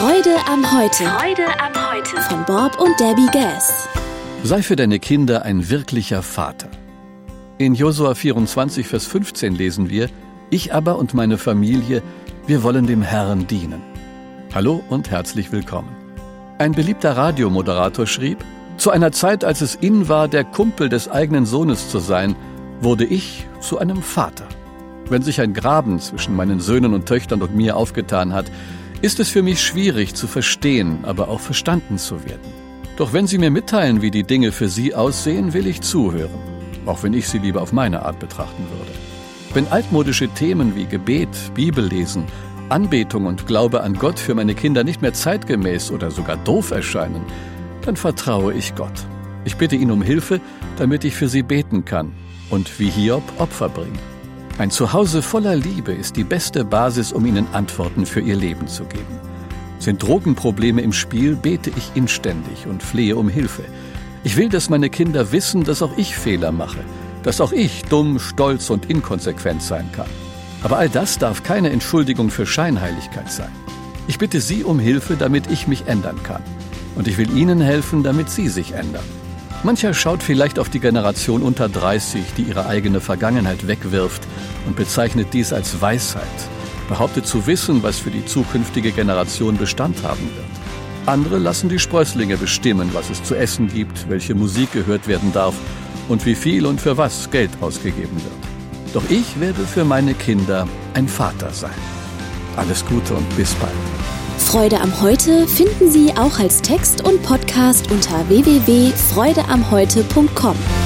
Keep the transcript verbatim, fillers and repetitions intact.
Freude am Heute. Freude am Heute. Von Bob und Debbie Gass. Sei für deine Kinder ein wirklicher Vater. In Josua vierundzwanzig, Vers fünfzehn lesen wir: Ich aber und meine Familie, wir wollen dem Herrn dienen. Hallo und herzlich willkommen. Ein beliebter Radiomoderator schrieb: Zu einer Zeit, als es in war, der Kumpel des eigenen Sohnes zu sein, wurde ich zu einem Vater. Wenn sich ein Graben zwischen meinen Söhnen und Töchtern und mir aufgetan hat, ist es für mich schwierig zu verstehen, aber auch verstanden zu werden. Doch wenn sie mir mitteilen, wie die Dinge für sie aussehen, will ich zuhören, auch wenn ich sie lieber auf meine Art betrachten würde. Wenn altmodische Themen wie Gebet, Bibellesen, Anbetung und Glaube an Gott für meine Kinder nicht mehr zeitgemäß oder sogar doof erscheinen, dann vertraue ich Gott. Ich bitte ihn um Hilfe, damit ich für sie beten kann und wie Hiob Opfer bringe. Ein Zuhause voller Liebe ist die beste Basis, um ihnen Antworten für ihr Leben zu geben. Sind Drogenprobleme im Spiel, bete ich inständig und flehe um Hilfe. Ich will, dass meine Kinder wissen, dass auch ich Fehler mache, dass auch ich dumm, stolz und inkonsequent sein kann. Aber all das darf keine Entschuldigung für Scheinheiligkeit sein. Ich bitte Sie um Hilfe, damit ich mich ändern kann. Und ich will Ihnen helfen, damit Sie sich ändern. Mancher schaut vielleicht auf die Generation unter dreißig, die ihre eigene Vergangenheit wegwirft und bezeichnet dies als Weisheit, behauptet zu wissen, was für die zukünftige Generation Bestand haben wird. Andere lassen die Sprösslinge bestimmen, was es zu essen gibt, welche Musik gehört werden darf und wie viel und für was Geld ausgegeben wird. Doch ich werde für meine Kinder ein Vater sein. Alles Gute und bis bald. Freude am Heute finden Sie auch als Text und Podcast unter w w w punkt freude am heute punkt com.